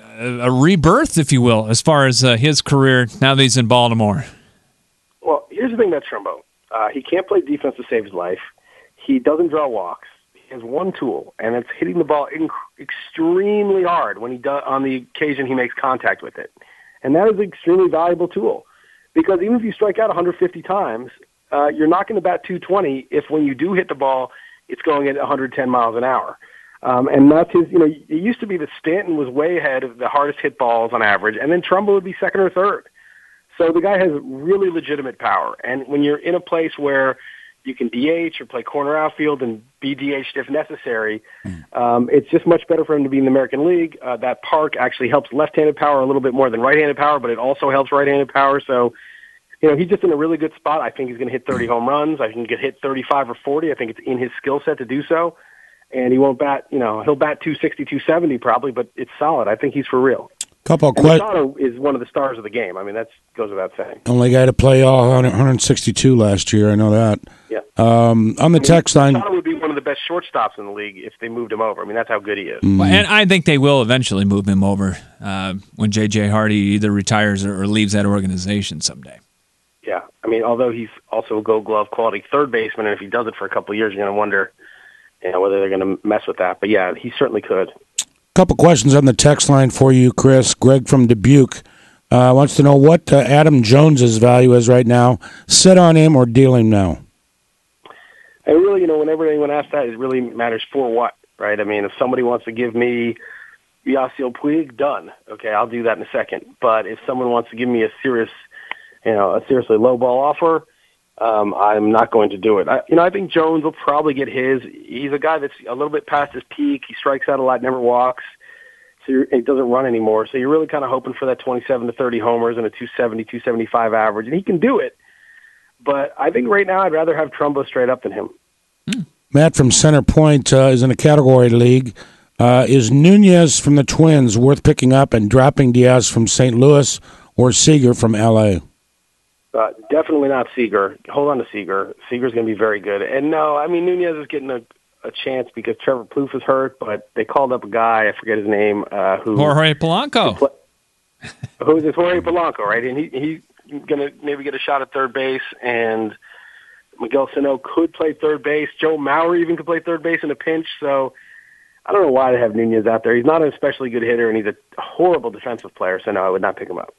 a rebirth, if you will, as far as uh, his career now that he's in Baltimore.
Well, here's the thing about Trumbo. Uh, he can't play defense to save his life. He doesn't draw walks. He has one tool, and it's hitting the ball inc- extremely hard when he does, on the occasion he makes contact with it. And that is an extremely valuable tool. Because even if you strike out one hundred fifty times, uh, you're not going to bat two twenty if when you do hit the ball, it's going at one hundred ten miles an hour. Um, and that's his, you know, it used to be that Stanton was way ahead of the hardest hit balls on average, and then Trumbo would be second or third. So the guy has really legitimate power. And when you're in a place where you can D H or play corner outfield and be D H'd if necessary, um, it's just much better for him to be in the American League. Uh, that park actually helps left-handed power a little bit more than right-handed power, but it also helps right-handed power. So, you know, he's just in a really good spot. I think he's going to hit thirty home runs. I think he can get hit thirty-five or forty. I think it's in his skill set to do so. And he won't bat, you know, he'll bat two sixty, two seventy probably, but it's solid. I think he's for real.
Couple of
questions.
questions.
Machado is one of the stars of the game. I mean, that goes without saying.
Only guy to play all one hundred sixty-two last year. I know that.
Yeah.
Um, on the
I mean,
text line,
Machado would be one of the best shortstops in the league if they moved him over. I mean, that's how good he is.
Mm.
Well, and I think they will eventually move him over uh, when J J. Hardy either retires or, or leaves that organization someday.
Yeah. I mean, although he's also a Gold Glove quality third baseman, and if he does it for a couple of years, you're going to wonder, you know, whether they're going to mess with that. But yeah, he certainly could.
Couple questions on the text line for you, Chris. Greg from Dubuque uh, wants to know what uh, Adam Jones's value is right now. Sit on him or deal him now?
And really, you know, whenever anyone asks that, it really matters for what, right? I mean, if somebody wants to give me Yasiel Puig, done. Okay, I'll do that in a second. But if someone wants to give me a serious, you know, a seriously low ball offer, um, I'm not going to do it. I, you know, I think Jones will probably get his. He's a guy that's a little bit past his peak. He strikes out a lot, never walks. So you're, it doesn't run anymore. So you're really kind of hoping for that twenty-seven to thirty homers and a two seventy, two seventy-five average, and he can do it. But I think right now I'd rather have Trumbo straight up than him.
Matt from Center Point uh, is in a category league. Uh, is Nunez from the Twins worth picking up and dropping Diaz from Saint Louis or Seager from L A?
Uh, definitely not Seager. Hold on to Seager. Seager's going to be very good. And no, I mean, Nunez is getting a, a chance because Trevor Plouffe is hurt, but they called up a guy, I forget his name, uh, who...
Jorge Polanco.
Play, who's this? Jorge Polanco, right? And he he's going to maybe get a shot at third base, and Miguel Sano could play third base. Joe Mauer even could play third base in a pinch, so I don't know why they have Nunez out there. He's not an especially good hitter, and he's a horrible defensive player, so no, I would not pick him up.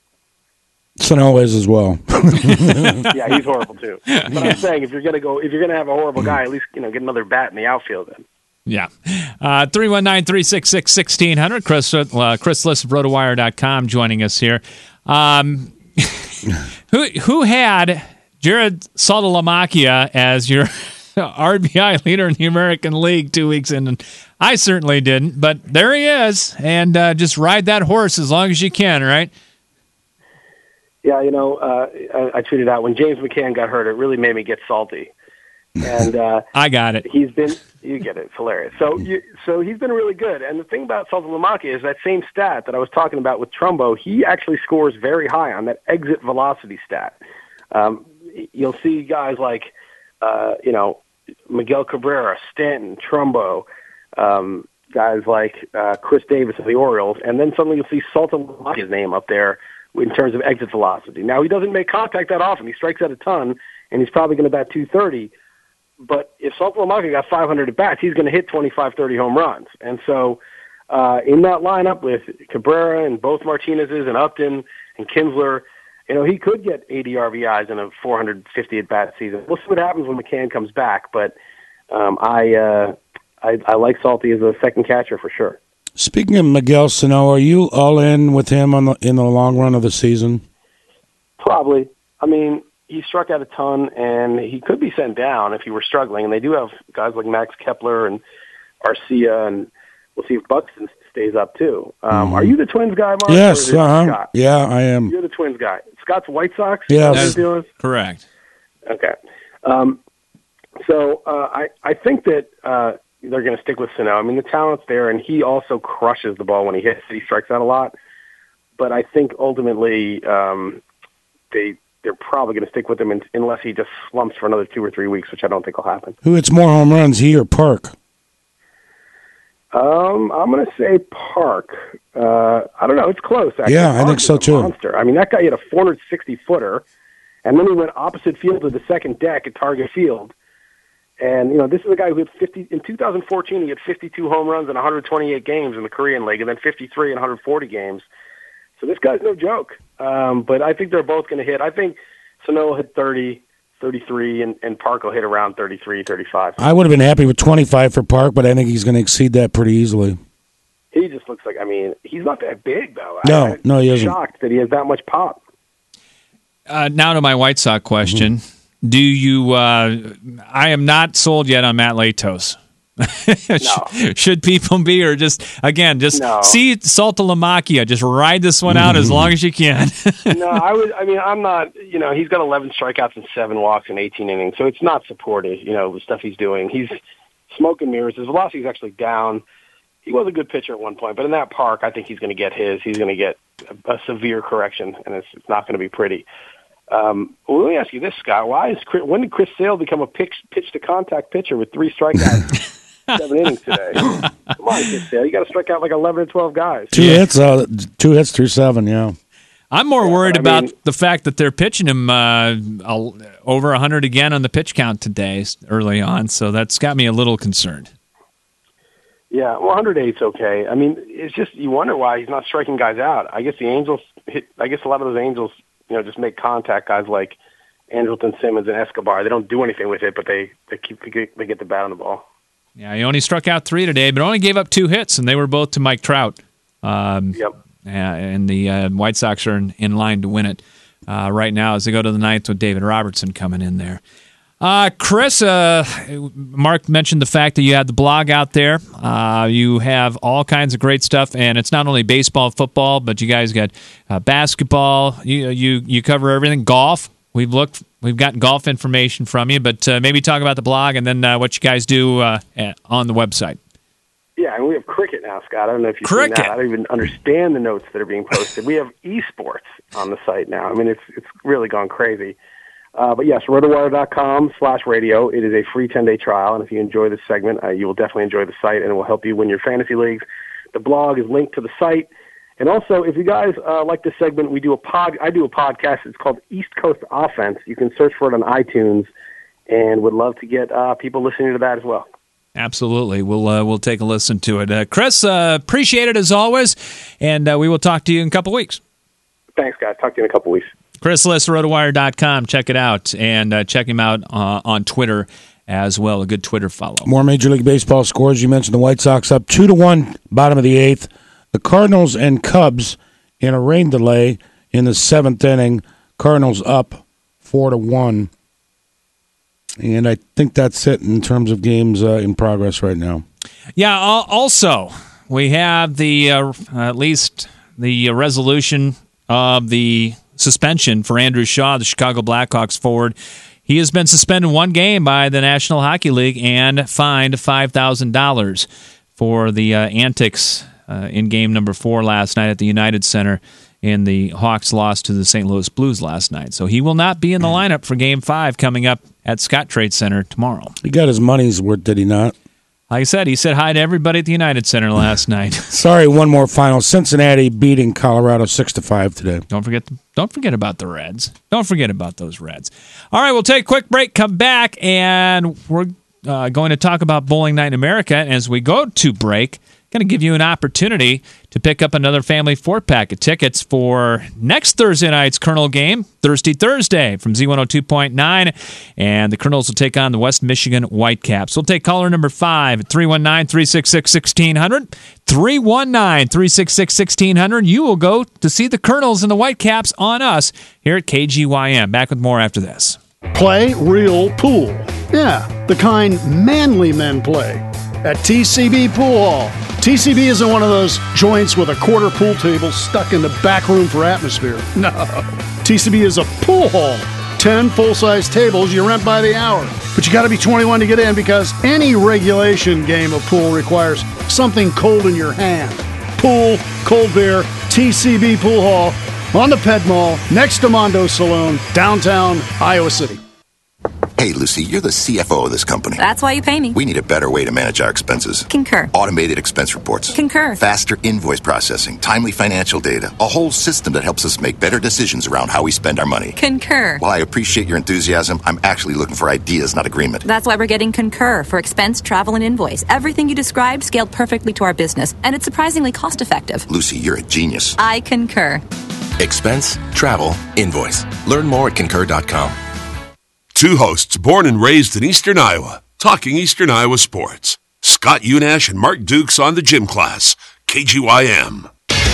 Sano is as well.
Yeah, he's horrible too. But I'm saying if you're gonna go, if you're gonna have a horrible guy, at least you know get another bat in the outfield. Then.
Yeah, uh, three one nine three six six sixteen hundred. Chris uh, Chris Liss of Rotowire dot com joining us here. Um, who who had Jared Saltalamacchia as your R B I leader in the American League two weeks in? And I certainly didn't, but there he is, and uh, just ride that horse as long as you can, right?
Yeah, you know, uh, I, I tweeted out when James McCann got hurt, it really made me get salty. And uh,
I got it.
He's been, you get it, it's hilarious. So, you, so he's been really good. And the thing about Saltalamacchia is that same stat that I was talking about with Trumbo. He actually scores very high on that exit velocity stat. Um, you'll see guys like, uh, you know, Miguel Cabrera, Stanton, Trumbo, um, guys like uh, Chris Davis of the Orioles, and then suddenly you'll see Saltalamacchia's name up there in terms of exit velocity. Now, he doesn't make contact that often. He strikes out a ton, and he's probably going to bat two thirty. But if Saltalamacchia got five hundred at-bats, he's going to hit twenty-five, thirty home runs. And so uh, in that lineup with Cabrera and both Martinez's and Upton and Kinsler, you know, he could get eighty R B Is in a four hundred fifty at-bat season. We'll see what happens when McCann comes back. But um, I, uh, I I like Salty as a second catcher for sure.
Speaking of Miguel Sano, are you all in with him on the, in the long run of the season?
Probably. I mean, he struck out a ton, and he could be sent down if he were struggling. And they do have guys like Max Kepler and Arcia, and we'll see if Buxton stays up too. Um, mm-hmm. Are you the Twins guy, Mark?
Yes, uh-huh. Yeah, I am.
You're the Twins guy. Scott's White Sox?
Yes.
Correct.
Okay. Um, so uh, I, I think that uh, they're going to stick with Sano. I mean, the talent's there, and he also crushes the ball when he hits it. He strikes out a lot. But I think ultimately um, they, they're probably going to stick with him in, unless he just slumps for another two or three weeks, which I don't think will happen.
Who hits more home runs, he or Park?
Um, I'm going to say Park. Uh, I don't know. It's close, actually.
Yeah, I think so, too.
Monster. I mean, that guy hit a four hundred sixty footer, and then he went opposite field to the second deck at Target Field. And, you know, this is a guy who had fifty in two thousand fourteen, he had fifty-two home runs in one hundred twenty-eight games in the Korean League, and then fifty-three in one hundred forty games. So this guy's no joke. Um, but I think they're both going to hit. I think Sano will hit thirty, thirty-three, and, and Park will hit around thirty-three, thirty-five.
I would have been happy with twenty-five for Park, but I think he's going to exceed that pretty easily.
He just looks like, I mean, he's not that big, though.
No,
I'm
no, he isn't.
shocked that he has that much pop.
Uh, now to my White Sox question. Mm-hmm. Do you, uh, I am not sold yet on Matt Latos.
No.
Should people be, or just, again, just
no.
see Saltalamacchia, just ride this one out as long as you can.
No, I would, I mean, I'm not, you know, he's got eleven strikeouts and seven walks in eighteen innings, so it's not supportive, you know, the stuff he's doing. He's smoke and mirrors. His velocity is actually down. He was a good pitcher at one point, but in that park, I think he's going to get his. He's going to get a, a severe correction, and it's, it's not going to be pretty. Um, well, let me ask you this, Scott. Why is Chris, when did Chris Sale become a pitch, pitch to contact pitcher with three strikeouts, seven innings today? Come on, Chris Sale. You got to strike out like eleven or twelve guys.
Two hits, uh, two hits through seven. Yeah.
I'm more
yeah,
worried
I
about
mean,
the fact that they're pitching him uh, over one hundred again on the pitch count today, early on. So that's got me a little concerned.
Yeah, well, one hundred eight's okay. I mean, it's just you wonder why he's not striking guys out. I guess the Angels hit. I guess a lot of those Angels, you know, just make contact. Guys like Andrelton Simmons and Escobar, they don't do anything with it, but they they keep they get, they get the bat on the ball.
Yeah, he only struck out three today, but only gave up two hits, and they were both to Mike Trout. Um,
yep.
Yeah, and the uh, White Sox are in, in line to win it uh, right now as they go to the ninth with David Robertson coming in there. Uh, Chris, uh, Mark mentioned the fact that you have the blog out there. Uh, you have all kinds of great stuff, and it's not only baseball, football, but you guys got uh, basketball. You, you you cover everything. Golf. We've looked. We've gotten golf information from you, but uh, maybe talk about the blog and then uh, what you guys do uh, on the website.
Yeah, and we have cricket now, Scott. I don't know if you've
cricket.
seen that. I don't even understand the notes that are being posted. We have esports on the site now. I mean, it's it's really gone crazy. Uh, but yes, rotowire.com slash radio. It is a free ten-day trial, and if you enjoy this segment, uh, you will definitely enjoy the site, and it will help you win your fantasy leagues. The blog is linked to the site. And also, if you guys uh, like this segment, we do a pod. I do a podcast. It's called East Coast Offense. You can search for it on iTunes, and would love to get uh, people listening to that as well.
Absolutely. We'll uh, we'll take a listen to it. Uh, Chris, uh, appreciate it as always, and uh, we will talk to you in a couple weeks.
Thanks, guys. Talk to you in a couple weeks.
Chris Liss, rotowire dot com. Check it out, and uh, check him out uh, on Twitter as well. A good Twitter follow.
More Major League Baseball scores. You mentioned the White Sox up two to one, bottom of the eighth. The Cardinals and Cubs in a rain delay in the seventh inning. Cardinals up four to one. And I think that's it in terms of games uh, in progress right now.
Yeah, also, we have the uh, at least the resolution of the suspension for Andrew Shaw, the Chicago Blackhawks forward. He has been suspended one game by the National Hockey League and fined five thousand dollars for the uh, antics uh, in game number four last night at the United Center. And the Hawks lost to the Saint Louis Blues last night. So he will not be in the lineup for Game five coming up at Scott Trade Center tomorrow.
He got his money's worth, did he not?
Like I said, he said hi to everybody at the United Center last night.
Sorry, one more final. Cincinnati beating Colorado six to five today.
Don't forget the, don't forget about the Reds. Don't forget about those Reds. All right, we'll take a quick break, come back, and we're uh, going to talk about Bowling Night in America. And as we go to break, going to give you an opportunity to pick up another family four-pack of tickets for next Thursday night's Colonel game, Thirsty Thursday from Z one oh two point nine, and the Colonels will take on the West Michigan Whitecaps. We'll take caller number five at three one nine, three six six, one six zero zero, three one nine, three six six, one six zero zero. You will go to see the Colonels and the Whitecaps on us here at K G Y M. Back with more after this.
Play real pool. Yeah, the kind manly men play at T C B Pool Hall. T C B isn't one of those joints with a quarter pool table stuck in the back room for atmosphere. No. T C B is a pool hall. Ten full-size tables you rent by the hour. But you got to be twenty-one to get in because any regulation game of pool requires something cold in your hand. Pool, cold beer, T C B Pool Hall on the Ped Mall next to Mondo Saloon, downtown Iowa City.
Hey, Lucy, you're the C F O of this company.
That's why you pay me.
We need a better way to manage our expenses.
Concur.
Automated expense reports.
Concur.
Faster invoice processing. Timely financial data. A whole system that helps us make better decisions around how we spend our money.
Concur.
While I appreciate your enthusiasm, I'm actually looking for ideas, not agreement.
That's why we're getting Concur for expense, travel, and invoice. Everything you described scaled perfectly to our business, and it's surprisingly cost-effective.
Lucy, you're a genius.
I concur.
Expense, travel, invoice. Learn more at concur dot com.
Two hosts born and raised in Eastern Iowa, talking Eastern Iowa sports. Scott Unash and Mark Dukes on the Gym Class, K G Y M.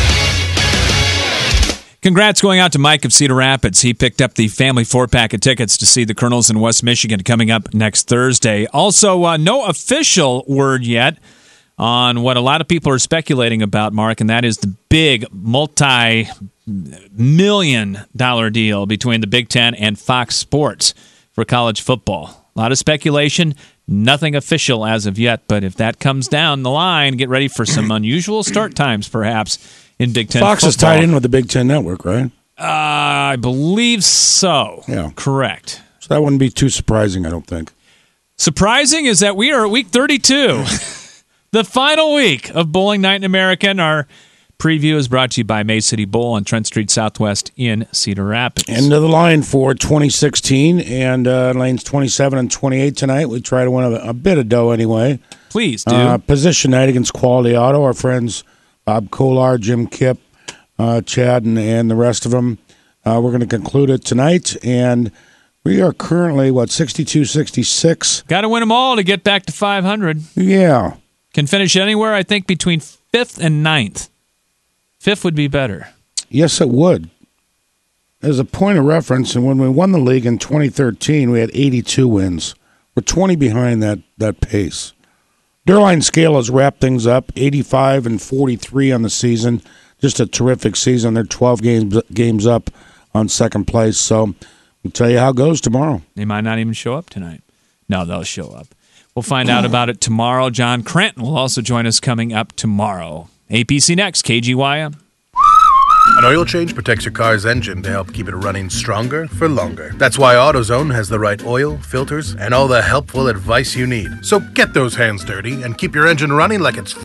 Congrats going out to Mike of Cedar Rapids. He picked up the family four-pack of tickets to see the Colonels in West Michigan coming up next Thursday. Also, uh, no official word yet on what a lot of people are speculating about, Mark, and that is the big multi-million dollar deal between the Big Ten and Fox Sports for college football. A lot of speculation, nothing official as of yet, but if that comes down the line, get ready for some unusual start times, perhaps, in Big Ten
Fox
football.
is tied in with the Big Ten Network, right?
Uh, I believe so.
Yeah.
Correct.
So that wouldn't be too surprising, I don't think.
Surprising is that we are at week thirty-two, the final week of Bowling Night in America, and our preview is brought to you by May City Bowl on Trent Street Southwest in Cedar Rapids.
End of the line for twenty sixteen, and uh, lanes twenty-seven and twenty-eight tonight. We try to win a, a bit of dough anyway.
Please do.
Uh, position night against Quality Auto. Our friends Bob Kolar, Jim Kipp, uh, Chad, and, and the rest of them. Uh, we're going to conclude it tonight, and we are currently, what, sixty-two sixty-six?
Got to win them all to get back to five hundred.
Yeah.
Can finish anywhere, I think, between fifth and ninth. Fifth would be better.
Yes, it would. as a point of reference, and when we won the league in twenty thirteen, we had eighty-two wins. We're twenty behind that, that pace. Derline Scale has wrapped things up, eighty-five and forty-three on the season. Just a terrific season. They're twelve games games up on second place. So we'll tell you how it goes tomorrow.
They might not even show up tonight. No, they'll show up. We'll find out about it tomorrow. John Cranton will also join us coming up tomorrow. A P C next, K G Y M.
An oil change protects your car's engine to help keep it running stronger for longer. That's why AutoZone has the right oil, filters, and all the helpful advice you need. So get those hands dirty and keep your engine running like it's